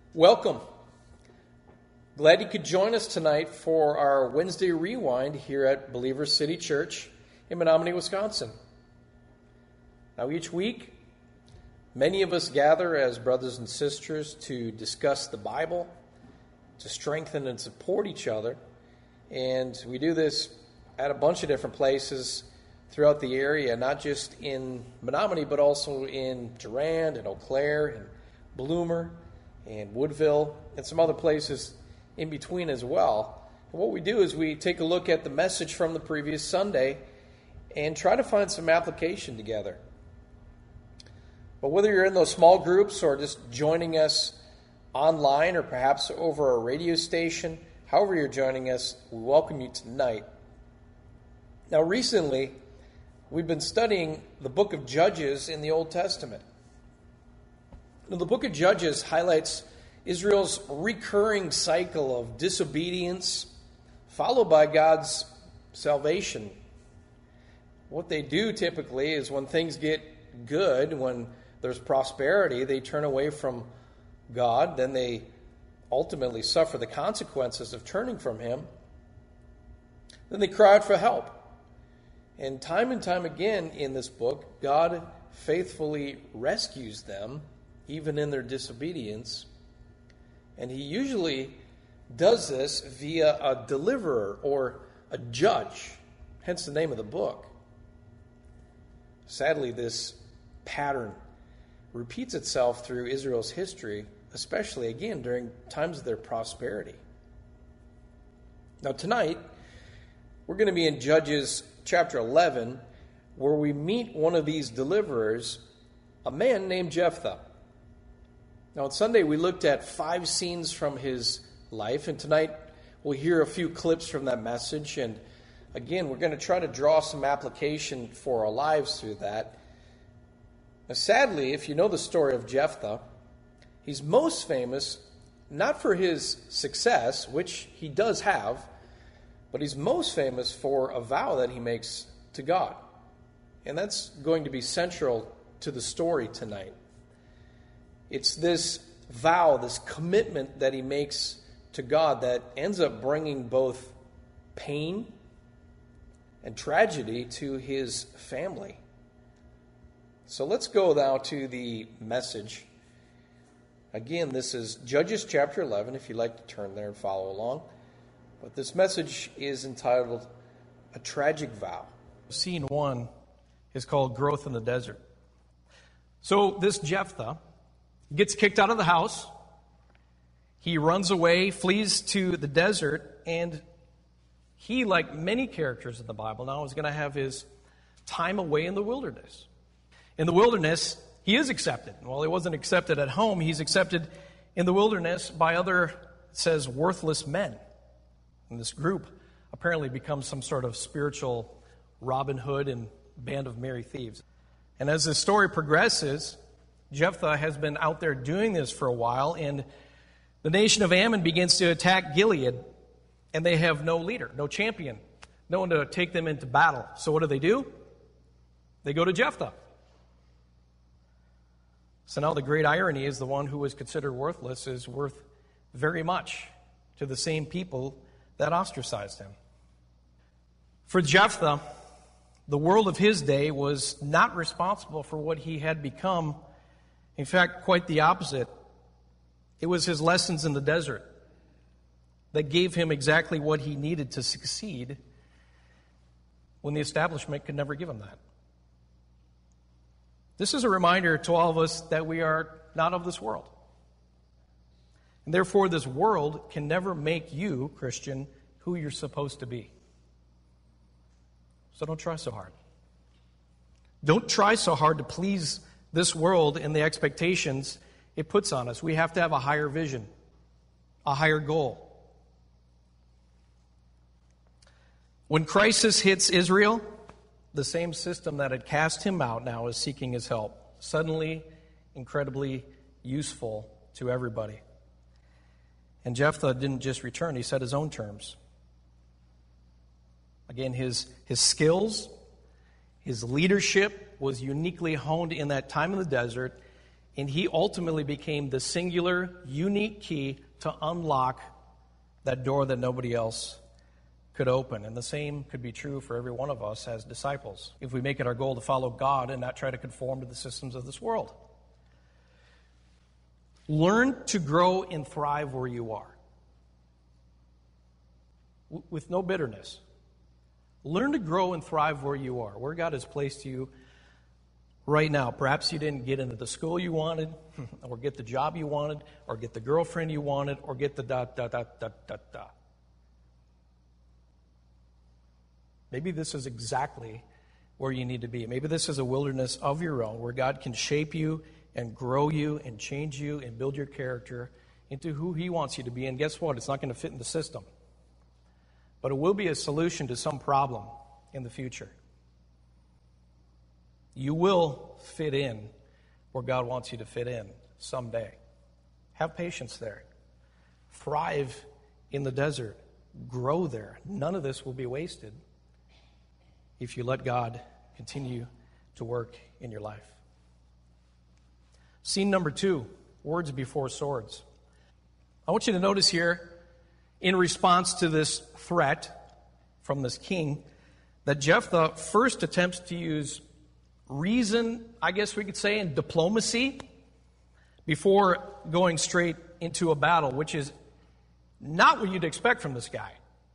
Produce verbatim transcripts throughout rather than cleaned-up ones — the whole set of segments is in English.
Welcome. Glad you could join us tonight for our Wednesday Rewind here at Believer City Church in Menominee, Wisconsin. Now each week, many of us gather as brothers and sisters to discuss the Bible, to strengthen and support each other. And we do this at a bunch of different places throughout the area, not just in Menominee, but also in Durand and Eau Claire and Bloomer and Woodville and some other places in between as well. And what we do is we take a look at the message from the previous Sunday and try to find some application together. But whether you're in those small groups or just joining us online or perhaps over a radio station, however you're joining us, we welcome you tonight. Now recently, we've been studying the book of Judges in the Old Testament. Now, the book of Judges highlights Israel's recurring cycle of disobedience, followed by God's salvation. What they do typically is when things get good, when there's prosperity, they turn away from God. Then they ultimately suffer the consequences of turning from Him. Then they cry out for help. And time and time again in this book, God faithfully rescues them, even in their disobedience. And He usually does this via a deliverer or a judge, hence the name of the book. Sadly, this pattern repeats itself through Israel's history, especially, again, during times of their prosperity. Now, tonight, we're going to be in Judges chapter eleven, where we meet one of these deliverers, a man named Jephthah. Now, on Sunday, we looked at five scenes from his life, and tonight we'll hear a few clips from that message. And again, we're going to try to draw some application for our lives through that. Now, sadly, if you know the story of Jephthah, he's most famous not for his success, which he does have, but he's most famous for a vow that he makes to God. And that's going to be central to the story tonight. It's this vow, this commitment that he makes to God that ends up bringing both pain and tragedy to his family. So let's go now to the message. Again, this is Judges chapter eleven, if you'd like to turn there and follow along. But this message is entitled, A Tragic Vow. Scene one is called Growth in the Desert. So this Jephthah gets kicked out of the house. He runs away, flees to the desert, and he, like many characters in the Bible now, is going to have his time away in the wilderness. In the wilderness, he is accepted. While he wasn't accepted at home, he's accepted in the wilderness by other, it says, worthless men. And this group apparently becomes some sort of spiritual Robin Hood and band of merry thieves. And as the story progresses, Jephthah has been out there doing this for a while, and the nation of Ammon begins to attack Gilead, and they have no leader, no champion, no one to take them into battle. So what do they do? They go to Jephthah. So now the great irony is the one who was considered worthless is worth very much to the same people that ostracized him. For Jephthah, the world of his day was not responsible for what he had become. In fact, quite the opposite. It was his lessons in the desert that gave him exactly what he needed to succeed when the establishment could never give him that. This is a reminder to all of us that we are not of this world. And therefore, this world can never make you, Christian, who you're supposed to be. So don't try so hard. Don't try so hard to please this world and the expectations it puts on us. We have to have a higher vision, a higher goal. When crisis hits Israel, the same system that had cast him out now is seeking his help. Suddenly, incredibly useful to everybody. And Jephthah didn't just return, he set his own terms. Again, his, his skills, his leadership was uniquely honed in that time in the desert, And he ultimately became the singular, unique key to unlock that door that nobody else could open. And the same could be true for every one of us as disciples, if we make it our goal to follow God and not try to conform to the systems of this world. Learn to grow and thrive where you are, w- with no bitterness. Learn to grow and thrive where you are, where God has placed you right now. Perhaps you didn't get into the school you wanted, or get the job you wanted, or get the girlfriend you wanted, or get the dot, dot, dot, dot, dot, dot. Maybe this is exactly where you need to be. Maybe this is a wilderness of your own, where God can shape you and grow you and change you and build your character into who He wants you to be. And guess what? It's not going to fit in the system. But it will be a solution to some problem in the future. You will fit in where God wants you to fit in someday. Have patience there. Thrive in the desert. Grow there. None of this will be wasted if you let God continue to work in your life. Scene number two, words before swords. I want you to notice here, in response to this threat from this king, that Jephthah first attempts to use reason, I guess we could say, and diplomacy before going straight into a battle, which is not what you'd expect from this guy.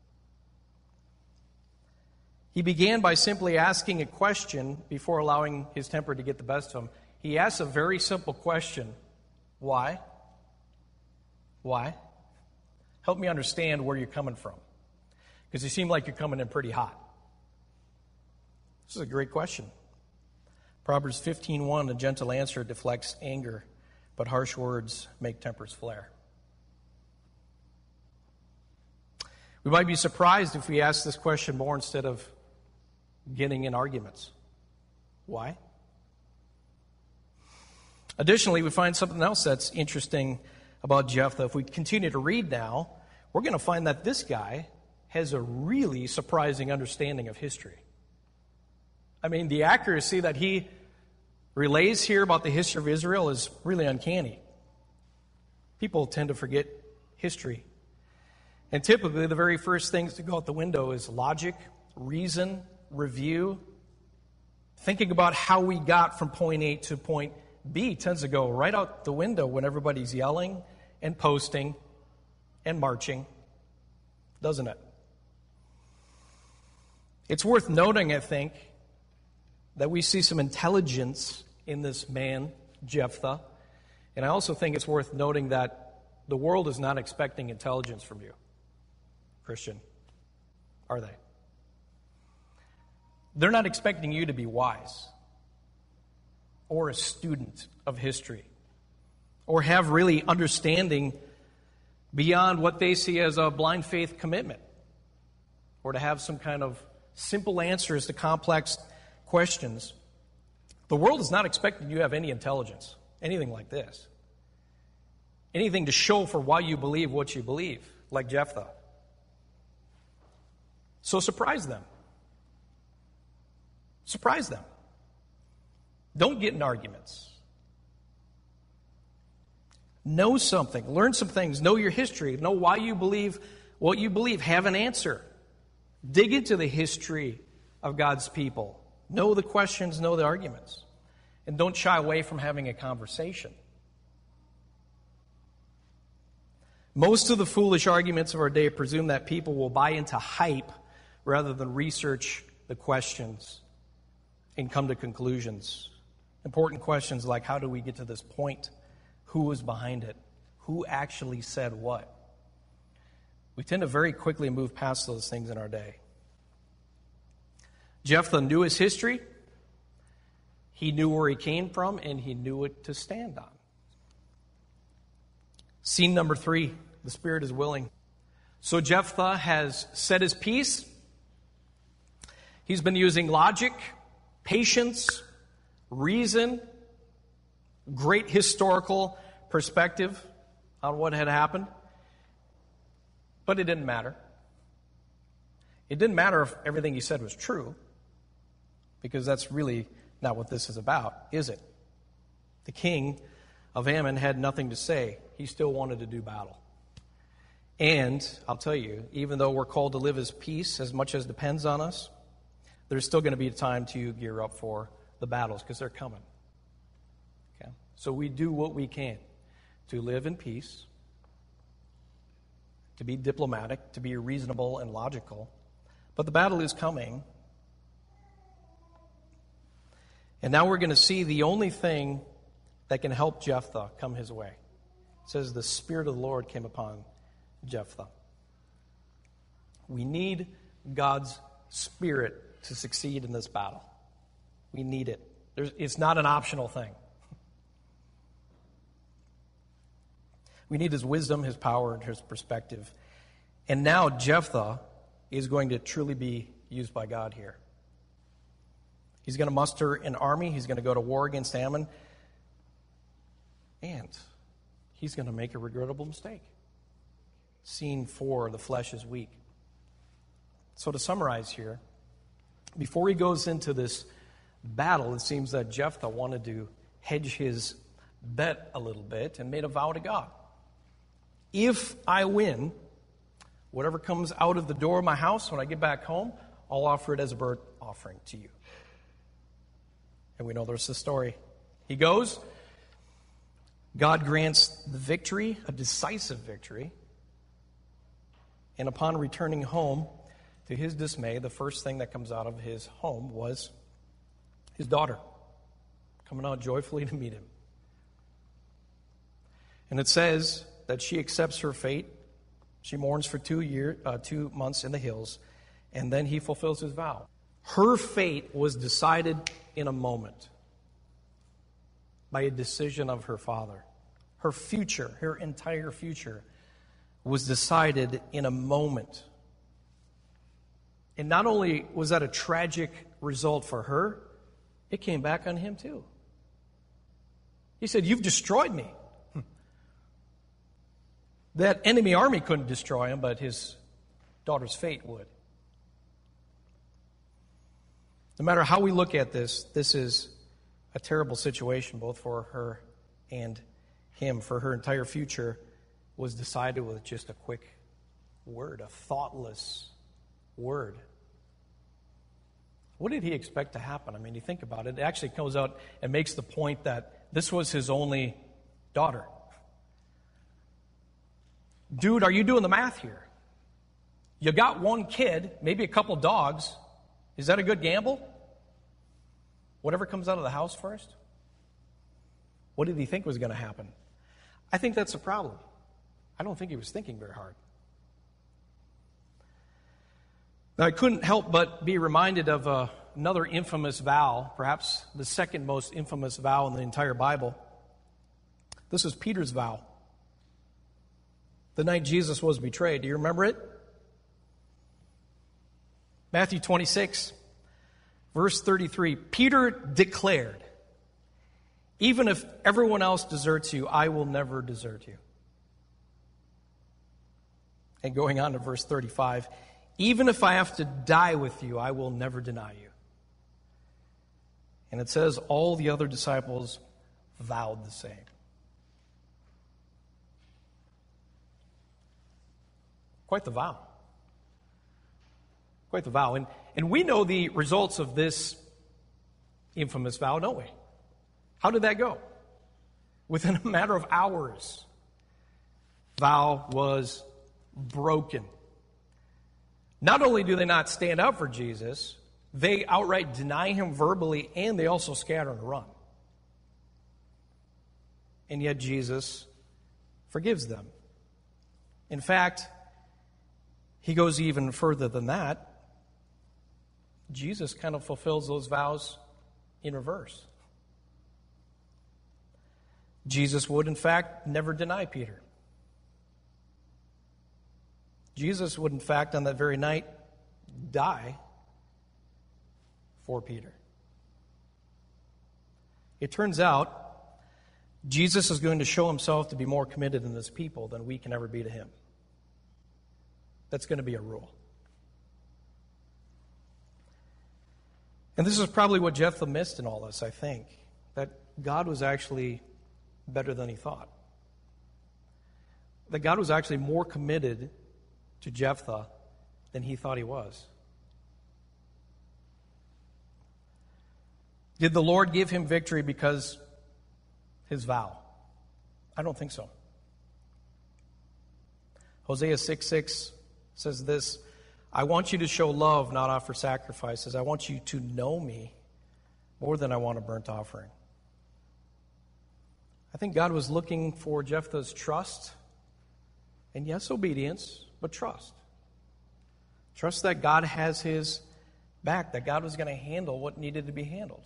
He began by simply asking a question before allowing his temper to get the best of him. He asks a very simple question. Why? Why? Help me understand where you're coming from, because you seem like you're coming in pretty hot. This is a great question. Proverbs fifteen one, a gentle answer deflects anger, but harsh words make tempers flare. We might be surprised if we ask this question more instead of getting in arguments. Why? Additionally, we find something else that's interesting about Jephthah. If we continue to read now, we're going to find that this guy has a really surprising understanding of history. I mean, the accuracy that he relays here about the history of Israel is really uncanny. People tend to forget history. And typically, the very first things to go out the window is logic, reason, review. Thinking about how we got from point A to point B tends to go right out the window when everybody's yelling and posting and marching, doesn't it? It's worth noting, I think, that we see some intelligence in this man, Jephthah. And I also think it's worth noting that the world is not expecting intelligence from you, Christian. Are they? They're not expecting you to be wise or a student of history or have really understanding beyond what they see as a blind faith commitment or to have some kind of simple answers to complex questions. The world is not expecting you to have any intelligence, anything like this. Anything to show for why you believe what you believe, like Jephthah. So surprise them. Surprise them. Don't get in arguments. Know something. Learn some things. Know your history. Know why you believe what you believe. Have an answer. Dig into the history of God's people. Know the questions. Know the arguments. And don't shy away from having a conversation. Most of the foolish arguments of our day presume that people will buy into hype rather than research the questions and come to conclusions. Important questions like, how do we get to this point? Who was behind it? Who actually said what? We tend to very quickly move past those things in our day. Jephthah knew his history. He knew where he came from, and he knew it to stand on. Scene number three, the spirit is willing. So Jephthah has said his piece. He's been using logic, patience, reason, great historical perspective on what had happened. But it didn't matter. It didn't matter if everything he said was true, because that's really not what this is about, is it? The king of Ammon had nothing to say. He still wanted to do battle. And I'll tell you, even though we're called to live as peace as much as depends on us, there's still going to be a time to gear up for the battles because they're coming. Okay? So we do what we can to live in peace, to be diplomatic, to be reasonable and logical. But the battle is coming. And now we're going to see the only thing that can help Jephthah come his way. It says the Spirit of the Lord came upon Jephthah. We need God's Spirit to succeed in this battle. We need it. There's, it's not an optional thing. We need His wisdom, His power, and His perspective. And now Jephthah is going to truly be used by God here. He's going to muster an army. He's going to go to war against Ammon. And he's going to make a regrettable mistake. Scene four, the flesh is weak. So to summarize here, before he goes into this battle, it seems that Jephthah wanted to hedge his bet a little bit and made a vow to God. If I win, whatever comes out of the door of my house when I get back home, I'll offer it as a burnt offering to you. And we know there's the story. He goes. God grants the victory, a decisive victory. And upon returning home, to his dismay, the first thing that comes out of his home was his daughter coming out joyfully to meet him. And it says that she accepts her fate. She mourns for two year, uh, two months in the hills, and then he fulfills his vow. Her fate was decided in a moment by a decision of her father. Her future, her entire future, was decided in a moment. And not only was that a tragic result for her, it came back on him too. He said, "You've destroyed me." That enemy army couldn't destroy him, but his daughter's fate would. No matter how we look at this, this is a terrible situation both for her and him. For her entire future was decided with just a quick word, a thoughtless word. What did he expect to happen? I mean, you think about it, it actually comes out and makes the point that this was his only daughter. Dude, are you doing the math here? You got one kid, maybe a couple dogs. Is that a good gamble? Whatever comes out of the house first? What did he think was going to happen? I think that's a problem. I don't think he was thinking very hard. Now, I couldn't help but be reminded of uh, another infamous vow, perhaps the second most infamous vow in the entire Bible. This is Peter's vow. The night Jesus was betrayed. Do you remember it? Matthew twenty-six, verse thirty-three. Peter declared, "Even if everyone else deserts you, I will never desert you." And going on to verse thirty-five, "Even if I have to die with you, I will never deny you." And it says all the other disciples vowed the same. Quite the vow. Quite the vow. And, and we know the results of this infamous vow, don't we? How did that go? Within a matter of hours, vow was broken. Not only do they not stand up for Jesus, they outright deny him verbally, and they also scatter and run. And yet Jesus forgives them. In fact, he goes even further than that. Jesus kind of fulfills those vows in reverse. Jesus would, in fact, never deny Peter. Jesus would, in fact, on that very night, die for Peter. It turns out, Jesus is going to show himself to be more committed in his people than we can ever be to him. That's going to be a rule. And this is probably what Jephthah missed in all this, I think. That God was actually better than he thought. That God was actually more committed to Jephthah than he thought he was. Did the Lord give him victory because his vow? I don't think so. Hosea six six says this, I want you to show love, not offer sacrifices. I want you to know me more than I want a burnt offering. I think God was looking for Jephthah's trust, and yes, obedience, but trust. Trust that God has his back, that God was going to handle what needed to be handled.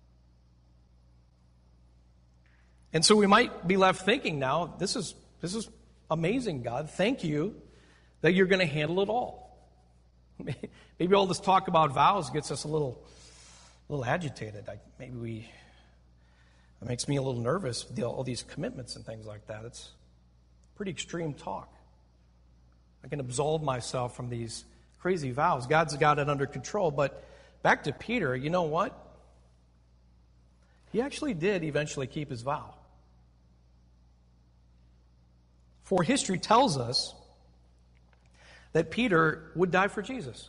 And so we might be left thinking now, this is this is amazing, God. Thank you that you're going to handle it all. Maybe all this talk about vows gets us a little, a little agitated. I, maybe we, it makes me a little nervous with all these commitments and things like that. It's pretty extreme talk. I can absolve myself from these crazy vows. God's got it under control. But back to Peter, you know what? He actually did eventually keep his vow. For history tells us that Peter would die for Jesus.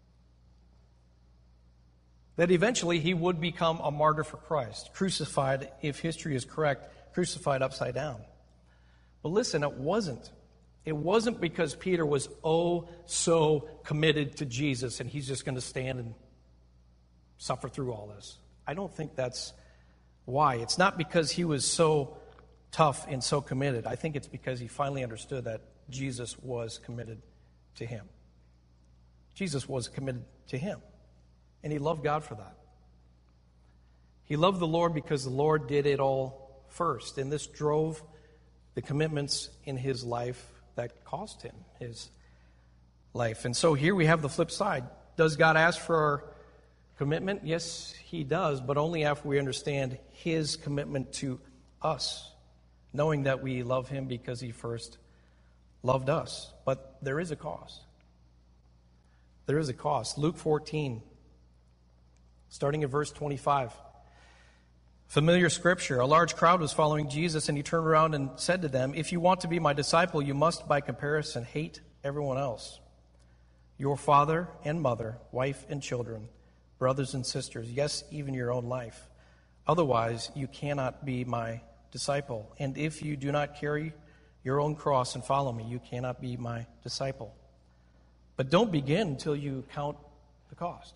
That eventually he would become a martyr for Christ, crucified, if history is correct, crucified upside down. But listen, it wasn't. It wasn't because Peter was oh so committed to Jesus and he's just going to stand and suffer through all this. I don't think that's why. It's not because he was so tough and so committed. I think it's because he finally understood that Jesus was committed to him. Jesus was committed to him. And he loved God for that. He loved the Lord because the Lord did it all first. And this drove the commitments in his life that cost him his life. And so here we have the flip side. Does God ask for our commitment? Yes, he does, but only after we understand his commitment to us, knowing that we love him because he first loved us. But there is a cost. There is a cost. Luke fourteen, starting at verse twenty-five. Familiar scripture. A large crowd was following Jesus, and he turned around and said to them, if you want to be my disciple, you must, by comparison, hate everyone else. Your father and mother, wife and children, brothers and sisters, yes, even your own life. Otherwise, you cannot be my disciple. And if you do not carry your own cross and follow me, you cannot be my disciple. But don't begin until you count the cost.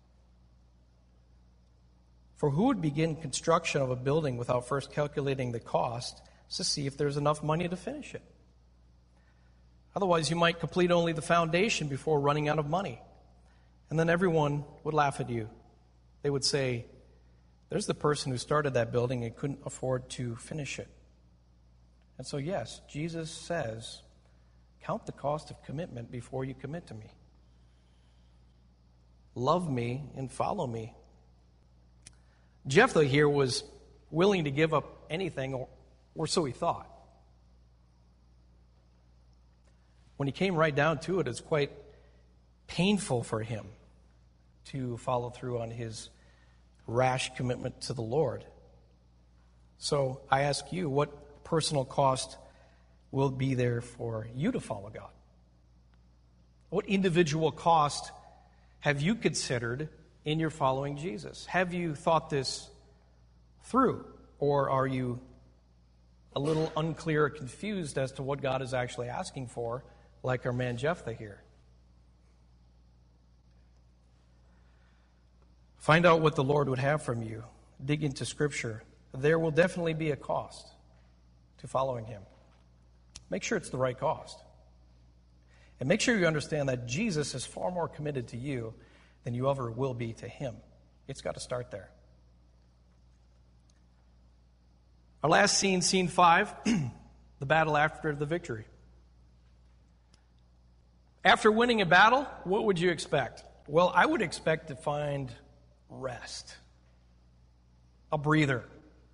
For who would begin construction of a building without first calculating the cost to see if there's enough money to finish it? Otherwise, you might complete only the foundation before running out of money. And then everyone would laugh at you. They would say, there's the person who started that building and couldn't afford to finish it. And so, yes, Jesus says, count the cost of commitment before you commit to me. Love me and follow me. Jephthah here was willing to give up anything, or, or so he thought. When he came right down to it, it's quite painful for him to follow through on his rash commitment to the Lord. So I ask you, what personal cost will be there for you to follow God? What individual cost have you considered in your following Jesus? Have you thought this through? Or are you a little unclear or confused as to what God is actually asking for, like our man Jephthah here? Find out what the Lord would have from you. Dig into Scripture. There will definitely be a cost to following him. Make sure it's the right cost. And make sure you understand that Jesus is far more committed to you than you ever will be to him. It's got to start there. Our last scene, scene five, the battle after the victory. After winning a battle, what would you expect? Well, I would expect to find rest, a breather.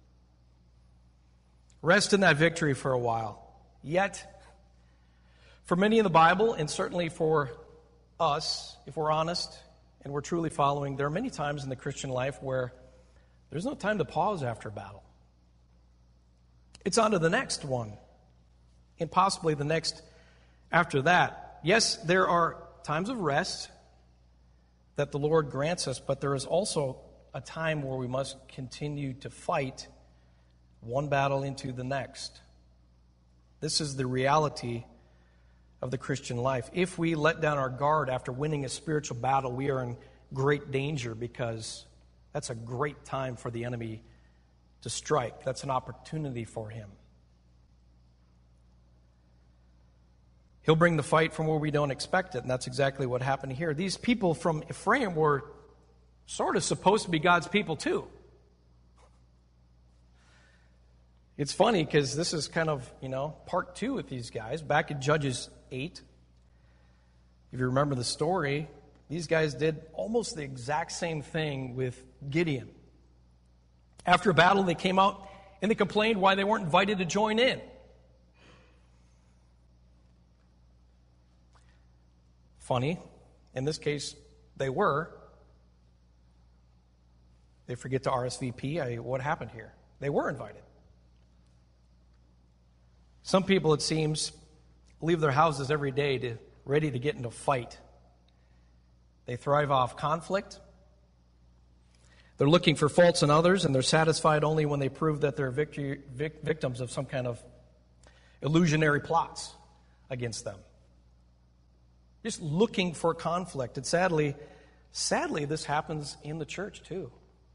Rest in that victory for a while. Yet, for many in the Bible, and certainly for us, if we're honest and we're truly following, there are many times in the Christian life where there's no time to pause after a battle. It's on to the next one, and possibly the next after that. Yes, there are times of rest that the Lord grants us, but there is also a time where we must continue to fight one battle into the next. This is the reality of the Christian life. If we let down our guard after winning a spiritual battle, we are in great danger, because that's a great time for the enemy to strike. That's an opportunity for him. He'll bring the fight from where we don't expect it, and that's exactly what happened here. These people from Ephraim were sort of supposed to be God's people too. It's funny because this is kind of, you know, part two with these guys. Back in Judges eight, if you remember the story, these guys did almost the exact same thing with Gideon. After a battle, they came out and they complained why they weren't invited to join in. Funny, in this case, they were. They forget to R S V P. I, what happened here? They were invited. Some people, it seems, leave their houses every day to ready to get into a fight. They thrive off conflict. They're looking for faults in others, and they're satisfied only when they prove that they're victory, vic, victims of some kind of illusionary plots against them. Just looking for conflict. And sadly, sadly, this happens in the church too.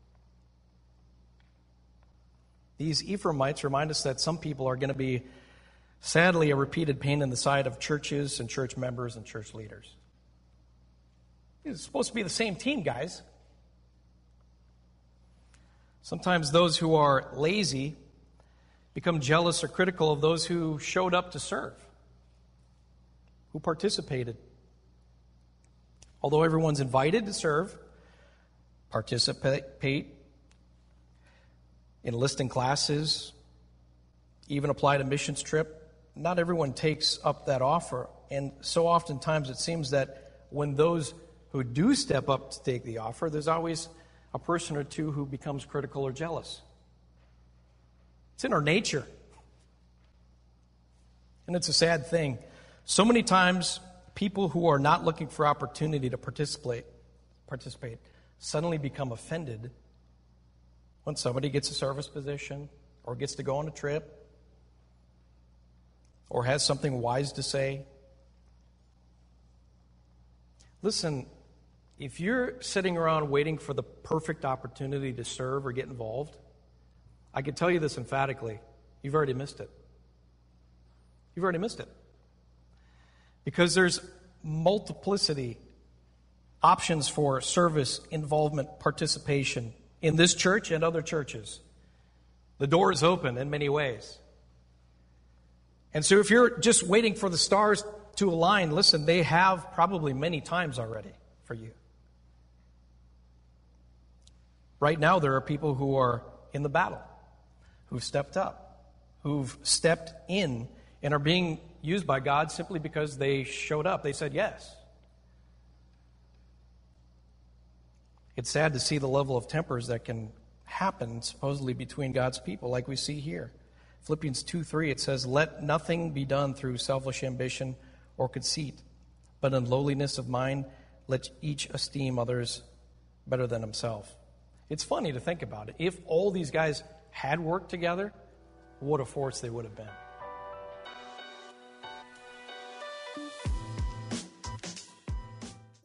These Ephraimites remind us that some people are going to be, sadly, a repeated pain in the side of churches and church members and church leaders. It's supposed to be the same team, guys. Sometimes those who are lazy become jealous or critical of those who showed up to serve, who participated. Although everyone's invited to serve, participate, enlist in classes, even apply to missions trip, not everyone takes up that offer. And so oftentimes it seems that when those who do step up to take the offer, there's always a person or two who becomes critical or jealous. It's in our nature. And it's a sad thing. So many times, people who are not looking for opportunity to participate, participate suddenly become offended when somebody gets a service position or gets to go on a trip or has something wise to say. Listen, if you're sitting around waiting for the perfect opportunity to serve or get involved, I can tell you this emphatically, you've already missed it. You've already missed it. Because there's multiplicity options for service, involvement, participation in this church and other churches. The door is open in many ways. And so if you're just waiting for the stars to align, listen, they have probably many times already for you. Right now, there are people who are in the battle, who've stepped up, who've stepped in, and are being used by God simply because they showed up. They said yes. It's sad to see the level of tempers that can happen supposedly between God's people, like we see here. Philippians two three, it says, "Let nothing be done through selfish ambition or conceit, but in lowliness of mind, let each esteem others better than himself." It's funny to think about it. If all these guys had worked together, what a force they would have been.